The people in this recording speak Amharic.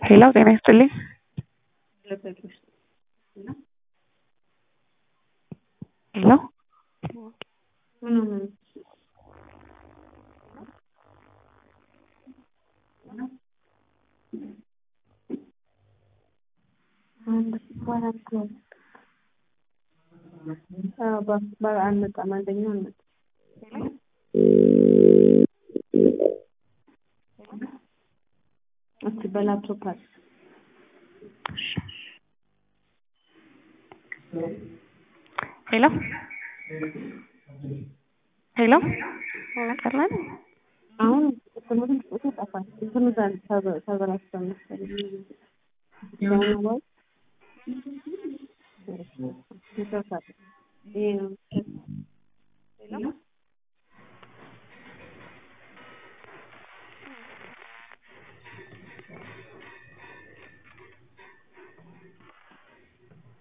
ሄሎ ጤና ይስጥልኝ። ሄሎ በአንመጣም አንደኛው አንመጣም እስቲ በላፕቶፕ አለ ሄሎ ሄሎ አቀርነን አሁን ትምህርት ጽሁፍ ጠፋል። ትምህርት ተበላሽቶ መሰለኝ ነው ይሄ ነው